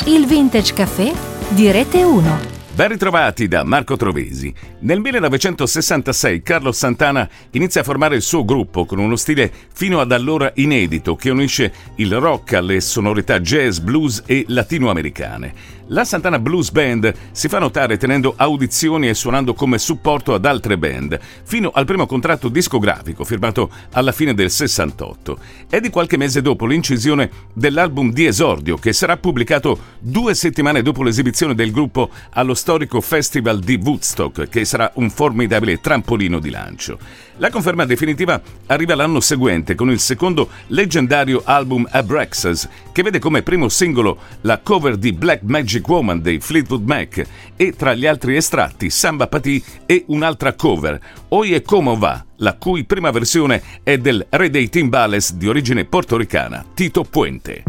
Il Vintage Café di Rete 1. Ben ritrovati da Marco Trovesi. Nel 1966 Carlos Santana inizia a formare il suo gruppo con uno stile fino ad allora inedito che unisce il rock alle sonorità jazz, blues e latinoamericane. La Santana Blues Band si fa notare tenendo audizioni e suonando come supporto ad altre band, fino al primo contratto discografico firmato alla fine del 68. È di qualche mese dopo l'incisione dell'album di esordio, che sarà pubblicato 2 settimane dopo l'esibizione del gruppo allo storico Festival di Woodstock, che sarà un formidabile trampolino di lancio. La conferma definitiva arriva l'anno seguente con il secondo leggendario album Abraxas, che vede come primo singolo la cover di Black Magic Woman dei Fleetwood Mac e tra gli altri estratti Samba Patí e un'altra cover, Oye Como Va, la cui prima versione è del re dei timbales di origine portoricana, Tito Puente.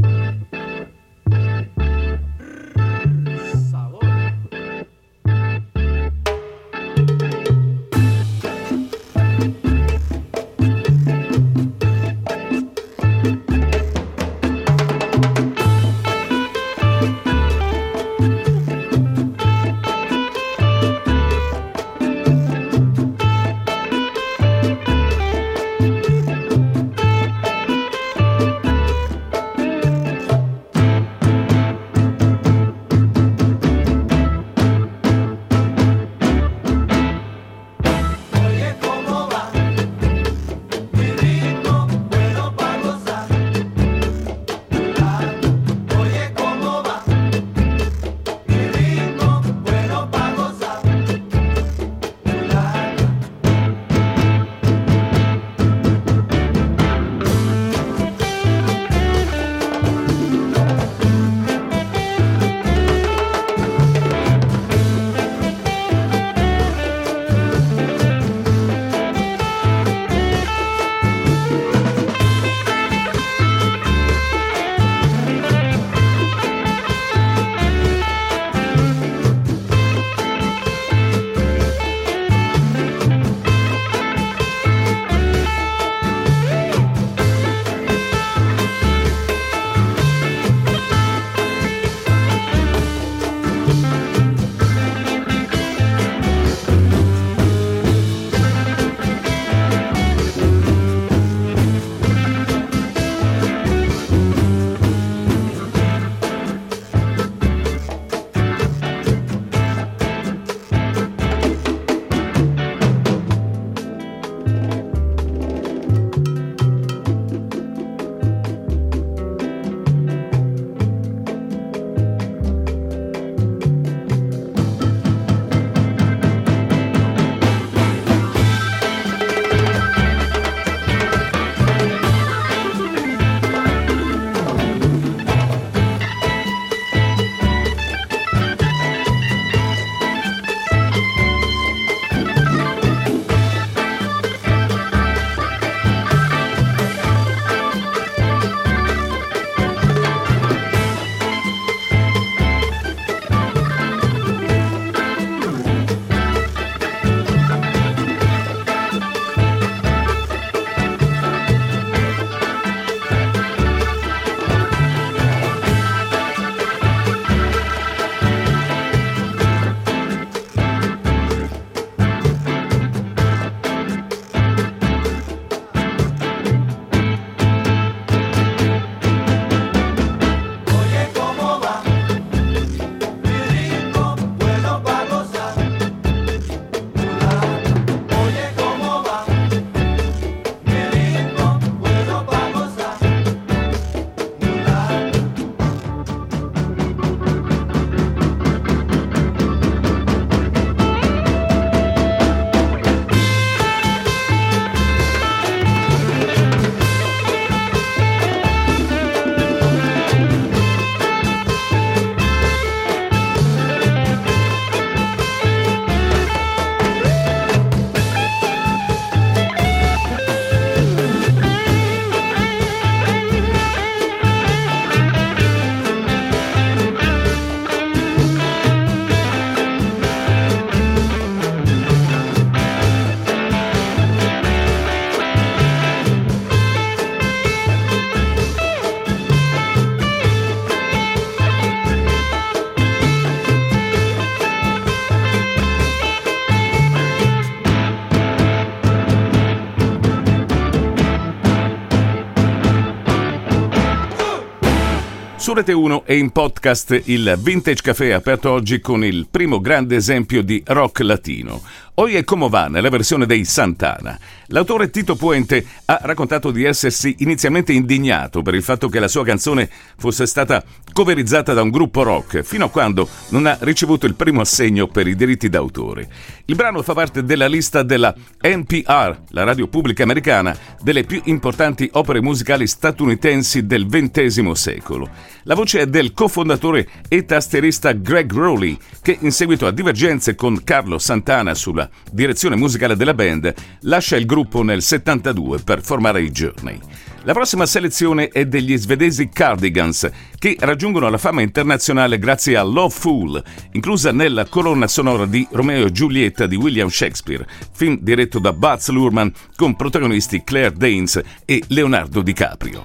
Su Rete 1 e in podcast il Vintage Café, aperto oggi con il primo grande esempio di rock latino. Hoy è Como va, nella versione dei Santana. L'autore Tito Puente ha raccontato di essersi inizialmente indignato per il fatto che la sua canzone fosse stata coverizzata da un gruppo rock, fino a quando non ha ricevuto il primo assegno per i diritti d'autore. Il brano fa parte della lista della NPR, la radio pubblica americana, delle più importanti opere musicali statunitensi del XX secolo. La voce è del cofondatore e tastierista Gregg Rolie, che in seguito a divergenze con Carlos Santana sulla direzione musicale della band, lascia il gruppo nel 72 per formare i Journey. La prossima selezione è degli svedesi Cardigans, che raggiungono la fama internazionale grazie a Love Fool, inclusa nella colonna sonora di Romeo e Giulietta di William Shakespeare, film diretto da Baz Luhrmann con protagonisti Claire Danes e Leonardo DiCaprio.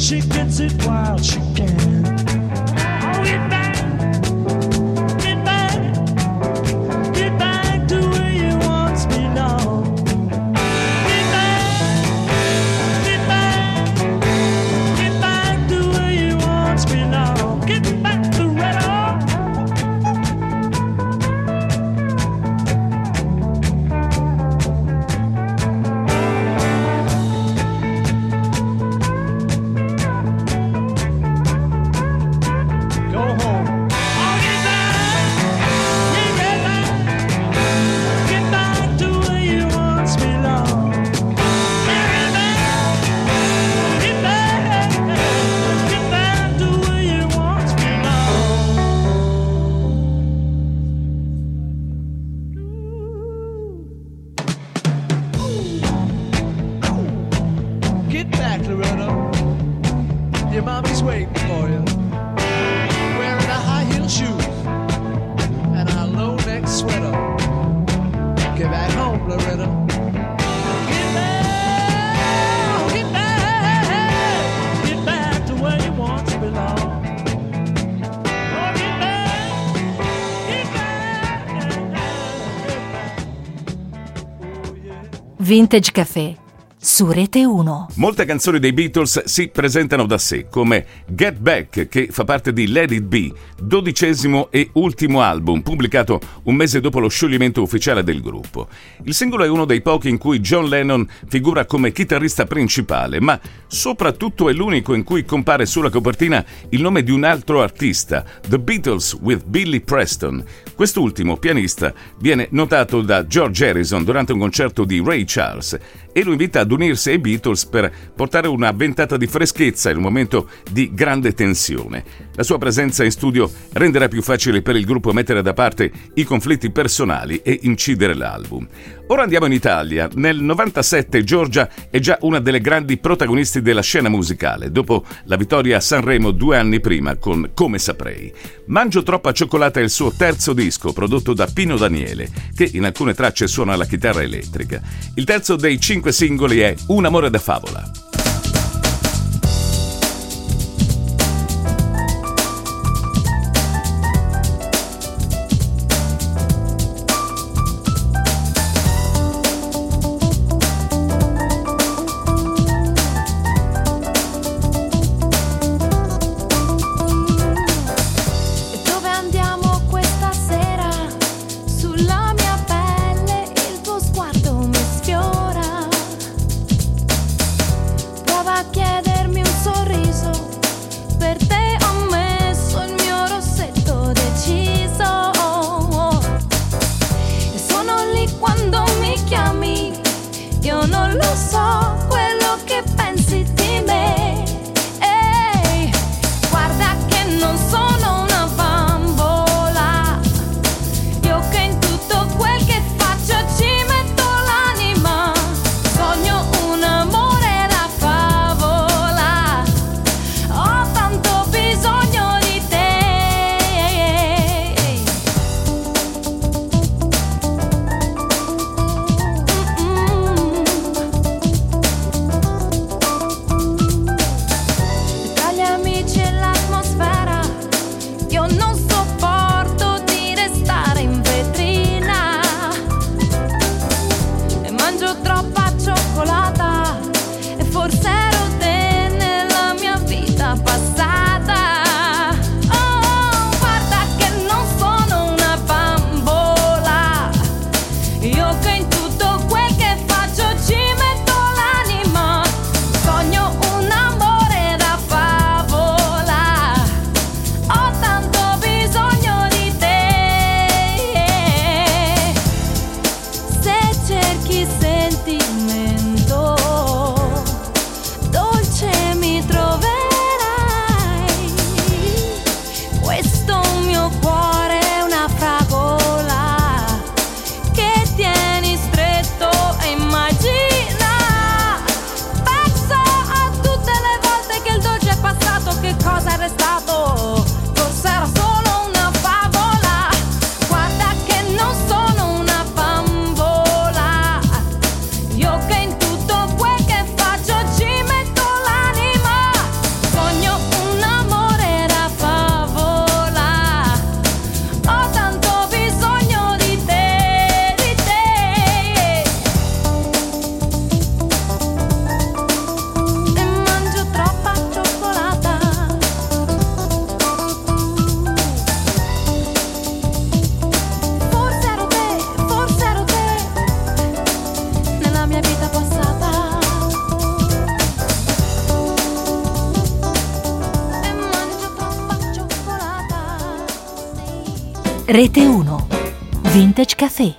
she gets it while she can. Oh, get back, get back, get back to where you once belonged. Get back, get back, get back to where you once belonged. Get back to Red Hawk. Get back, Loretta. Your mommy's waiting for you. Wearing a high-heel shoes and a low-neck sweater. Get back home, Loretta. Get back, get back, get back to where you once belong. Oh, get back, get back, get back. Oh, yeah. Vintage Café su Rete 1. Molte canzoni dei Beatles si presentano da sé, come Get Back, che fa parte di Let It Be, 12° e ultimo album, pubblicato un mese dopo lo scioglimento ufficiale del gruppo. Il singolo è uno dei pochi in cui John Lennon figura come chitarrista principale, ma soprattutto è l'unico in cui compare sulla copertina il nome di un altro artista, The Beatles with Billy Preston. Quest'ultimo, pianista, viene notato da George Harrison durante un concerto di Ray Charles e lo invita ad unirsi ai Beatles per portare una ventata di freschezza in un momento di grande tensione. La sua presenza in studio renderà più facile per il gruppo mettere da parte i conflitti personali e incidere l'album. Ora andiamo in Italia. Nel 97 Giorgia è già una delle grandi protagonisti della scena musicale, dopo la vittoria a Sanremo 2 anni prima con Come Saprei. Mangio troppa cioccolata è il suo terzo disco, prodotto da Pino Daniele, che in alcune tracce suona la chitarra elettrica. Il terzo dei 5 singoli è Un amore da favola. Io che in tutto mia vita passata e mangio troppa cioccolata. Sì. Rete 1 Vintage Café.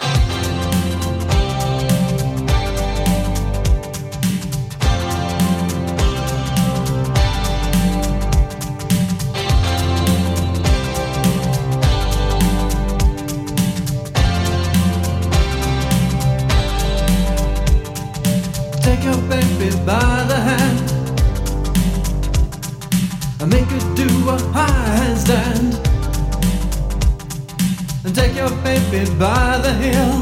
Take your baby by the hand and make her do a high handstand. And take your baby by the heel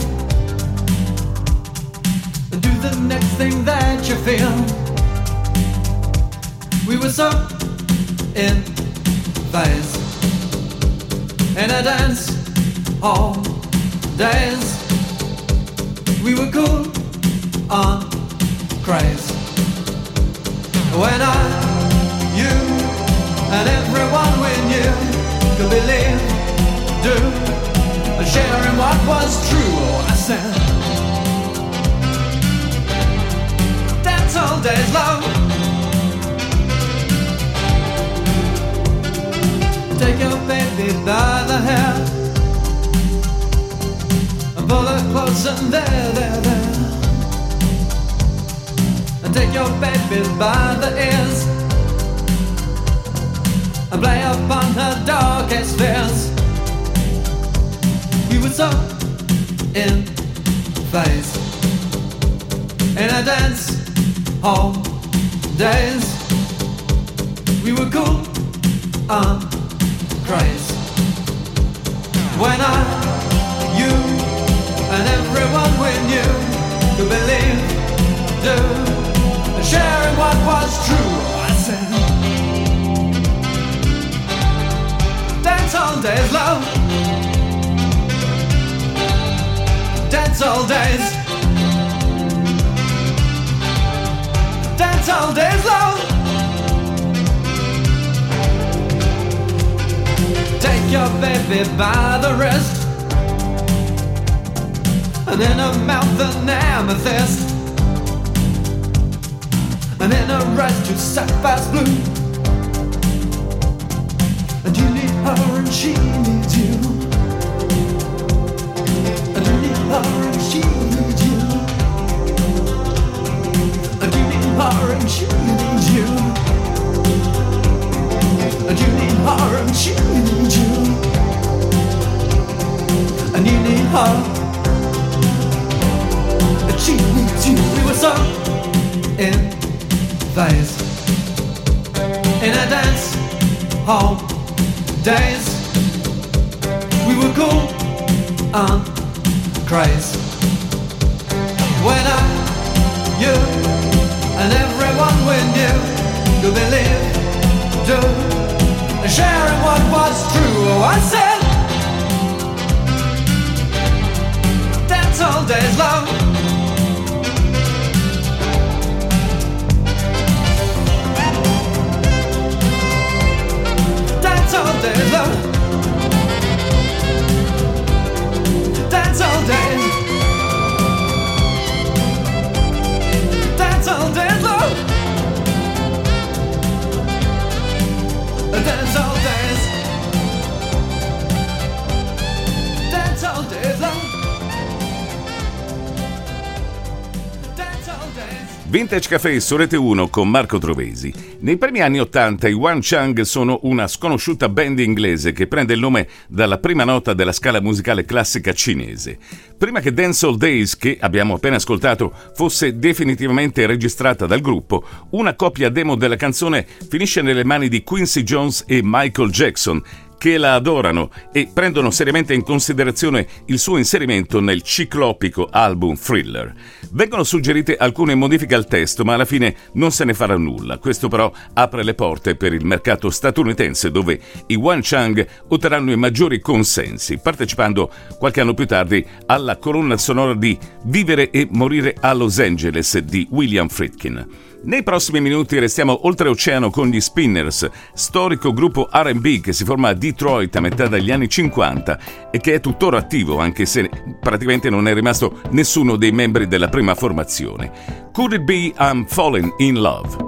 and do the next thing that you feel. We were so in phase in a dance all days. We were cool on craze. When I, you, and everyone we knew could believe, do, and share in what was true. Oh, I said, dance all days long. Take your baby by the hair and pull her close and there. And take your baby by the ears and play upon her darkest fears. We were so in phase in a dance hall days. We were cool on craze. When I, you, and everyone we knew could believe, do, and sharing what was true. I said, dance all days, love. Dance all days. Dance all days, love. Take your baby by the wrist and in her mouth an amethyst, and in her eyes two sapphires blue. And you need her and she needs you. And you need her and she needs you. And you need her and she needs you. And you need her and she needs you. And you need her and she needs you. We were so in phase in a dance hall days. We were cool on craze. When I, you, and everyone we knew could believe, do, and sharing what was true. Oh, I said, dance all days, love. Dance all days, love. Dance all days. Dance all days, love. Dance all days. Dance all days, love. Dance all days. Vintage Café su Rete 1 con Marco Trovesi. Nei primi anni 80 i Wan Chang sono una sconosciuta band inglese che prende il nome dalla prima nota della scala musicale classica cinese. Prima che Dance All Days, che abbiamo appena ascoltato, fosse definitivamente registrata dal gruppo, una copia demo della canzone finisce nelle mani di Quincy Jones e Michael Jackson, che la adorano e prendono seriamente in considerazione il suo inserimento nel ciclopico album Thriller. Vengono suggerite alcune modifiche al testo, ma alla fine non se ne farà nulla. Questo però apre le porte per il mercato statunitense, dove i Wan Chang otterranno i maggiori consensi, partecipando qualche anno più tardi alla colonna sonora di Vivere e morire a Los Angeles di William Friedkin. Nei prossimi minuti restiamo oltreoceano con gli Spinners, storico gruppo R&B che si forma a Detroit a metà degli anni 50 e che è tuttora attivo, anche se praticamente non è rimasto nessuno dei membri della prima formazione. Could It Be I'm Falling in Love?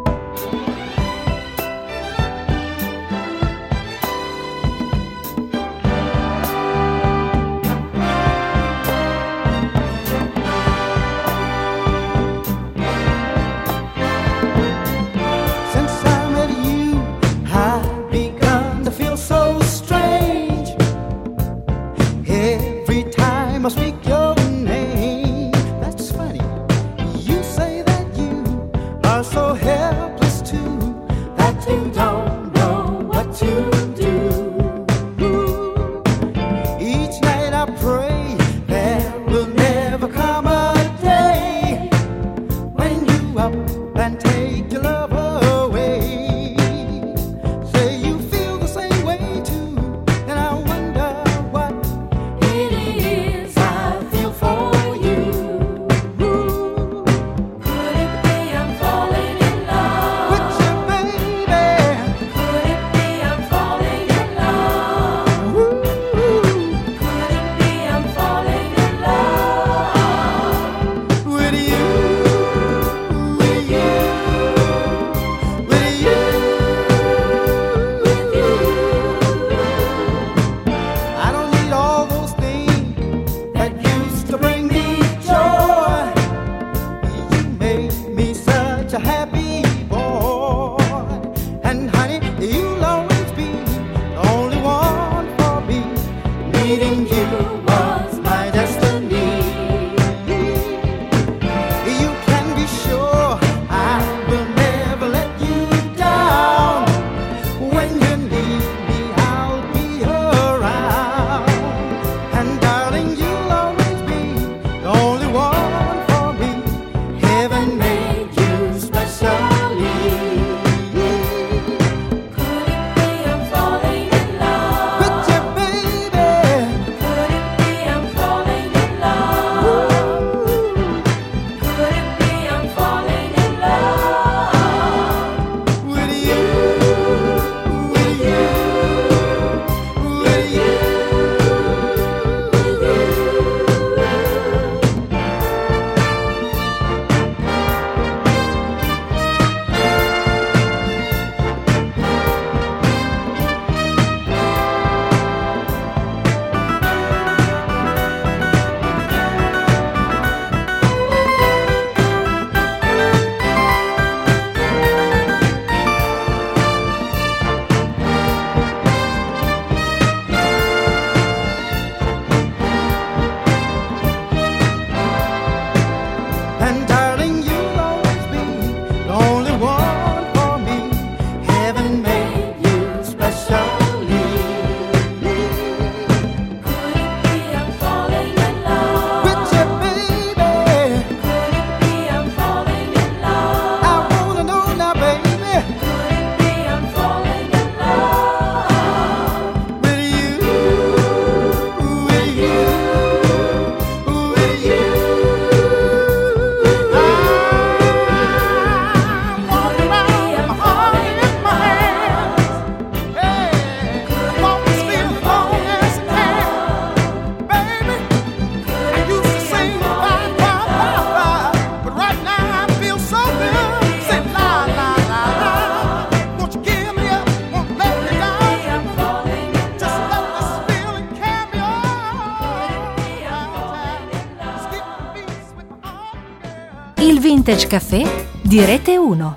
Il Vintage Café di Rete 1.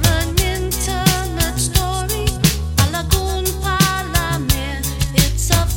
It's a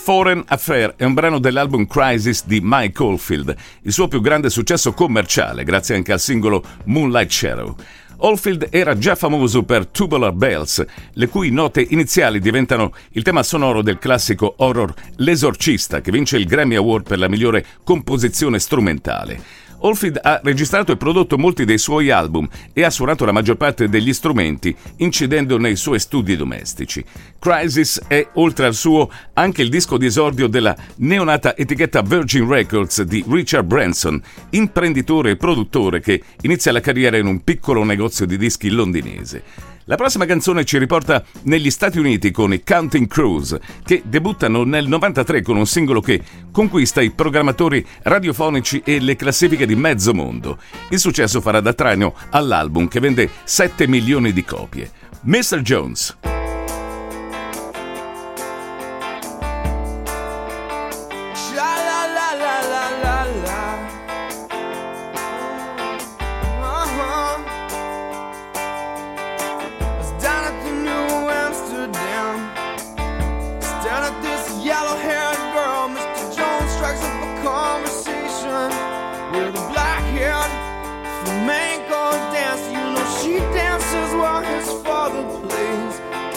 Foreign Affair è un brano dell'album Crisis di Mike Oldfield, il suo più grande successo commerciale, grazie anche al singolo Moonlight Shadow. Oldfield era già famoso per Tubular Bells, le cui note iniziali diventano il tema sonoro del classico horror L'Esorcista, che vince il Grammy Award per la migliore composizione strumentale. Oldfield ha registrato e prodotto molti dei suoi album e ha suonato la maggior parte degli strumenti, incidendo nei suoi studi domestici. Crisis è, oltre al suo, anche il disco di esordio della neonata etichetta Virgin Records di Richard Branson, imprenditore e produttore che inizia la carriera in un piccolo negozio di dischi londinese. La prossima canzone ci riporta negli Stati Uniti con i Counting Crows, che debuttano nel 93 con un singolo che conquista i programmatori radiofonici e le classifiche di mezzo mondo. Il successo farà da traino all'album, che vende 7 milioni di copie. Mr. Jones. Flamenco dance, you know she dances while his father plays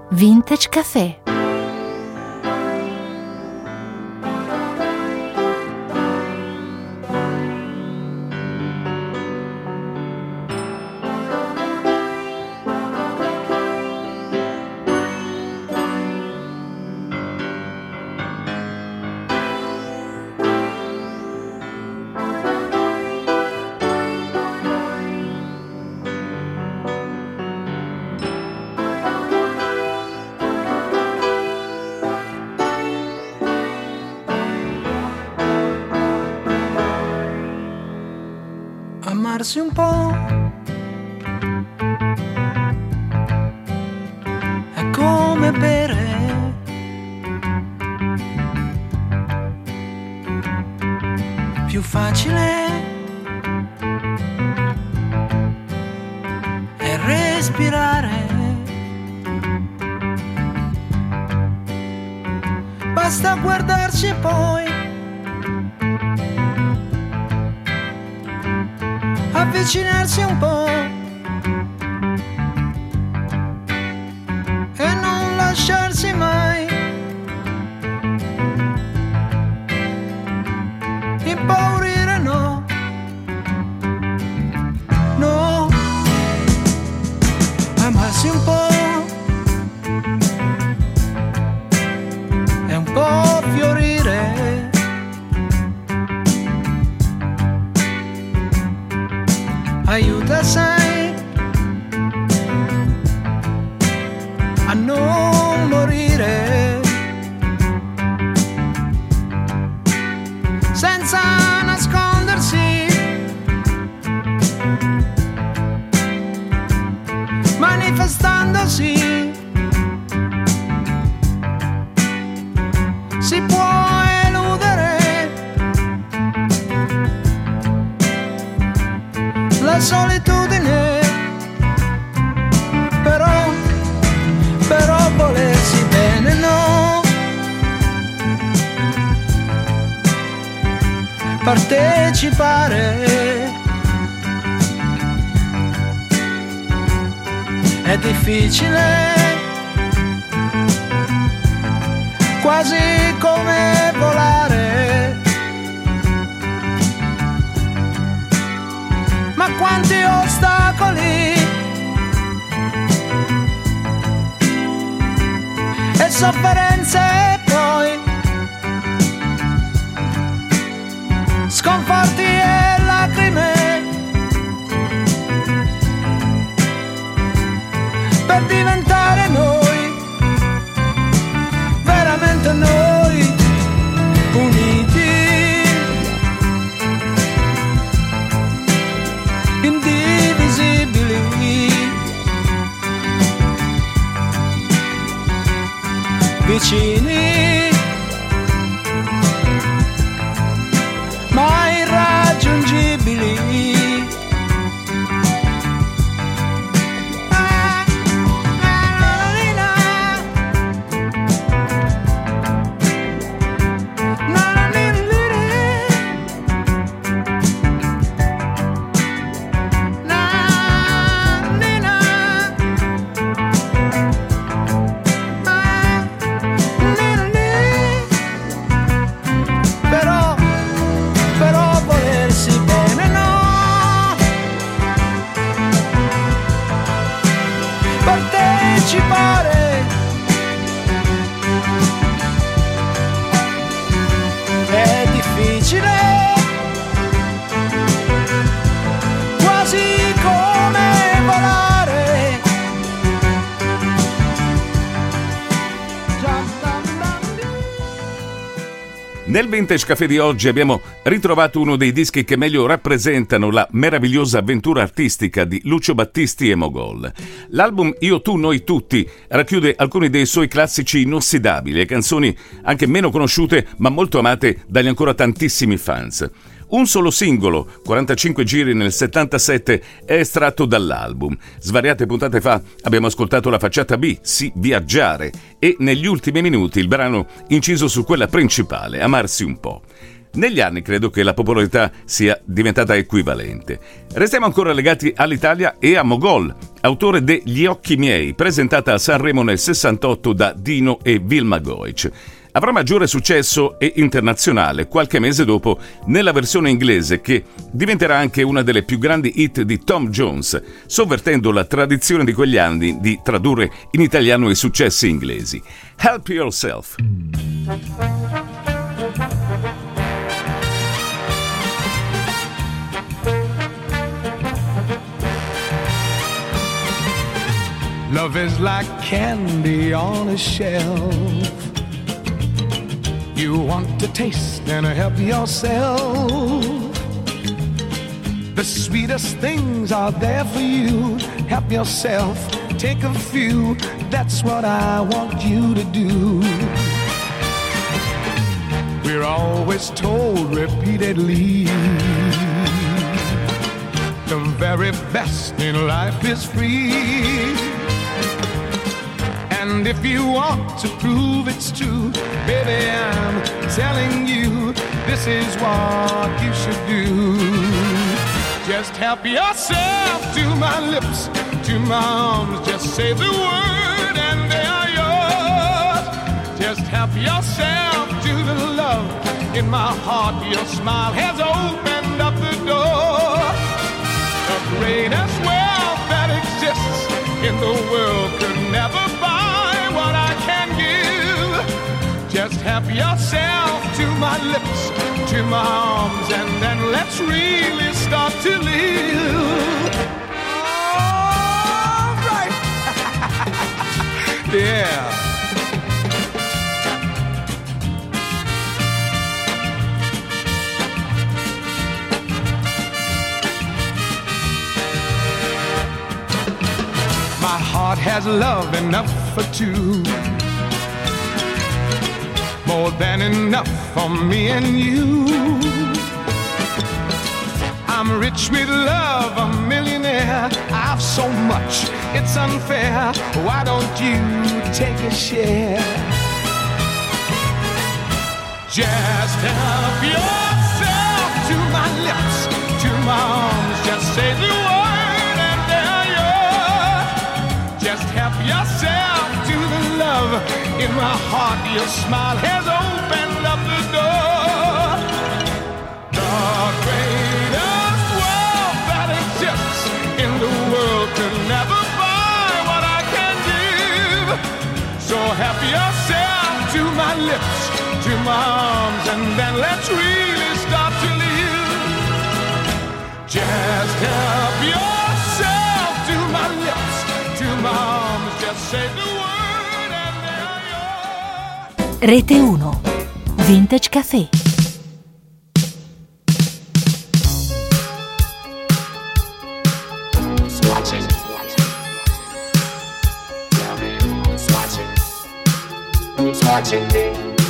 Vintage Café. Amarsi un po' è come bere, più facile è respirare, basta guardarci e poi avvicinarsi un po' e non lasciarsi mai impaurire, no, no, amarsi un po' è un po' fiorire, aiuta, sai, a non morire, senza nascondersi, manifestandosi, si può eludere la solitudine, però volersi bene, no, partecipare è difficile, quasi come volare, ma quanti ostacoli e sofferenze e poi sconforti e lacrime per diventare noi, veramente noi, uniti, indivisibili, vicini, ma irraggiungibili. Però volersi bene, no, partecipare è difficile, quasi come volare. Nel Vintage Café di oggi abbiamo ritrovato uno dei dischi che meglio rappresentano la meravigliosa avventura artistica di Lucio Battisti e Mogol. L'album Io, tu, noi, tutti racchiude alcuni dei suoi classici inossidabili e canzoni anche meno conosciute ma molto amate dagli ancora tantissimi fans. Un solo singolo, 45 giri nel 77, è estratto dall'album. Svariate puntate fa abbiamo ascoltato la facciata B, Sì, viaggiare, e negli ultimi minuti il brano inciso su quella principale, Amarsi un po'. Negli anni credo che la popolarità sia diventata equivalente. Restiamo ancora legati all'Italia e a Mogol, autore de Gli occhi miei, presentata a Sanremo nel 68 da Dino e Vilma Goic. Avrà maggiore successo e internazionale qualche mese dopo nella versione inglese, che diventerà anche una delle più grandi hit di Tom Jones, sovvertendo la tradizione di quegli anni di tradurre in italiano i successi inglesi. Help Yourself. Love is like candy on a shelf. You want to taste and help yourself. The sweetest things are there for you. Help yourself, take a few. That's what I want you to do. We're always told repeatedly the very best in life is free. And if you want to prove it's true, baby, I'm telling you, this is what you should do. Just help yourself to my lips, to my arms. Just say the word and they are yours. Just help yourself to the love in my heart. Your smile has opened up the door. The greatest wealth that exists in the world could never buy what I can give. Just help yourself to my lips, to my arms, and then let's really start to live. All right. Yeah. My heart has love enough for two, more than enough for me and you. I'm rich with love, a millionaire. I've so much, it's unfair. Why don't you take a share? Just help yourself to my lips, to my arms. Just say the word and they're yours. Just help yourself to the love in my heart. Your smile has opened up the door. The greatest wealth that exists in the world could never buy what I can give. So help yourself to my lips, to my arms, and then let's really start to live. Just help yourself to my lips, to my arms. Just say the word and they're yours. Rete 1 Vintage Café. Who's watching me?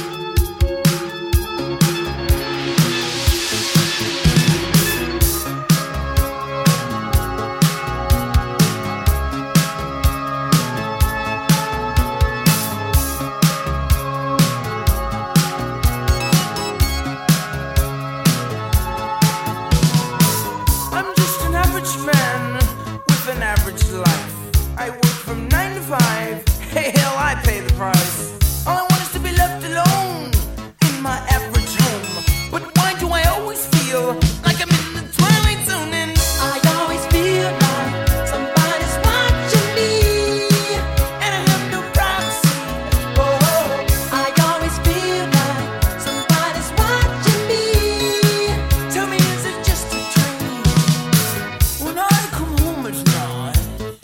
I'm just an average man with an average life. I work from 9 to 5. Hey, hell, I pay the price. All I want is to be left alone in my average home. But why do I always feel like I'm in the twilight zone? And I always feel like somebody's watching me, I have no privacy. oh, I always feel like somebody's watching me. Tell me, is it just a dream? When I come home at night,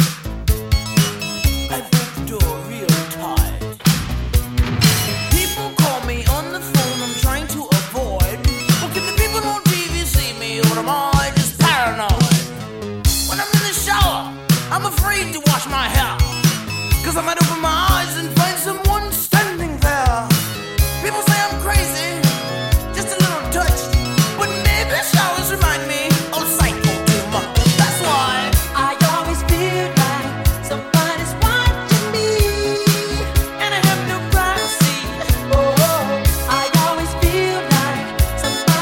I break the door real tight. People call me on the phone, I'm trying to avoid. But can the people on TV see me, or am I just paranoid? When I'm in the shower, I'm afraid to wash my hair, 'cause I might open my eyes and find someone standing there. People say I'm crazy, just a little touched, but maybe showers remind me of psycho too much. That's why I always feel like somebody's watching me, and I have no privacy. oh, I always feel like somebody's